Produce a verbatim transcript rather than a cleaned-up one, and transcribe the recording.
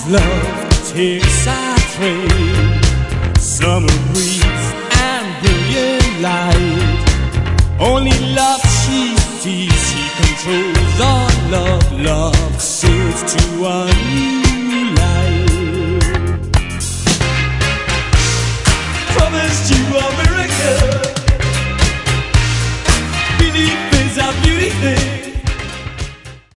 love takes our train, summer breeze and brilliant light. Only love she sees, she controls all love. Love sails to a new life. Promised you a miracle, belief is a beauty thing.